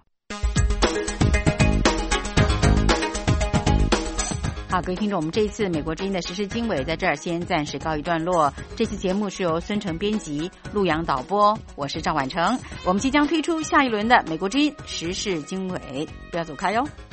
好，各位听众，我们这一次美国之音的时事经纬在这儿先暂时告一段落。这期节目是由孙成编辑，陆阳导播，我是赵婉成。我们即将推出下一轮的美国之音时事经纬，不要走开哟。